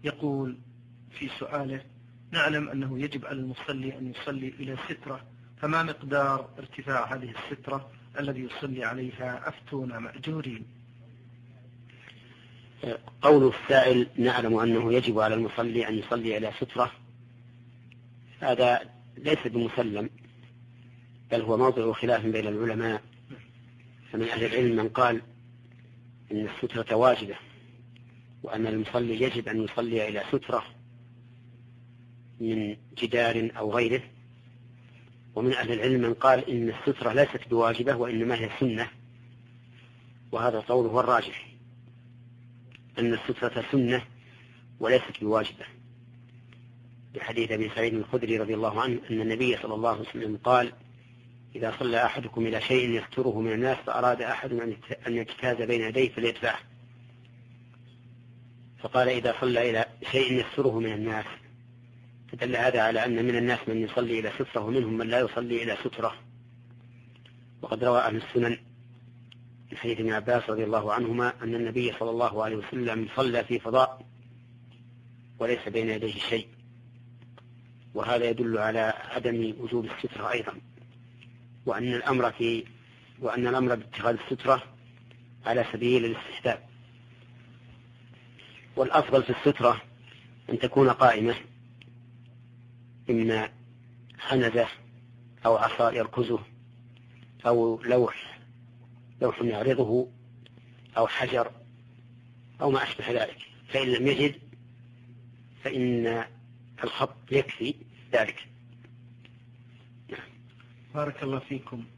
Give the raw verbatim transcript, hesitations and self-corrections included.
يقول في سؤاله: نعلم أنه يجب على المصلي أن يصلي إلى سترة، فما مقدار ارتفاع هذه السترة الذي يصلي عليها؟ أفتونا مأجورين. قول السائل: نعلم أنه يجب على المصلي أن يصلي إلى سترة، هذا ليس بمسلم، بل هو موضع خلاف بين العلماء. فمن أهل العلم من قال إن السترة واجبة، وأن المصلي يجب أن يصلي إلى سترة من جدار أو غيره. ومن أهل العلم من قال إن السترة ليست بواجبة وإنما هي سنة، وهذا القول هو الراجح، أن السترة سنة وليست بواجبة، بحديث أبي سعيد الخدري رضي الله عنه أن النبي صلى الله عليه وسلم قال: إذا صلى أحدكم إلى شيء يستره من الناس فأراد أحد أن يجتاز بين يديه فليدفعه. فقال: إذا صلى إلى شيء يستره من الناس، فدل هذا على أن من الناس من يصلي إلى سترة ومنهم من لا يصلي إلى سترة. وقد روى أهل السنن في حديث ابن عباس رضي الله عنهما أن النبي صلى الله عليه وسلم صلى في فضاء وليس بين يديه شيء، وهذا يدل على عدم وجوب السترة أيضا، وأن الأمر في وأن الأمر باتخاذ السترة على سبيل الاستحباب. والأفضل في السترة أن تكون قائمة، إما حنزة أو عصا يركزه أو لوح لوح يعرضه أو حجر أو ما أشبه ذلك. فإن لم يجد فإن الخط يكفي ذلك. بارك الله فيكم.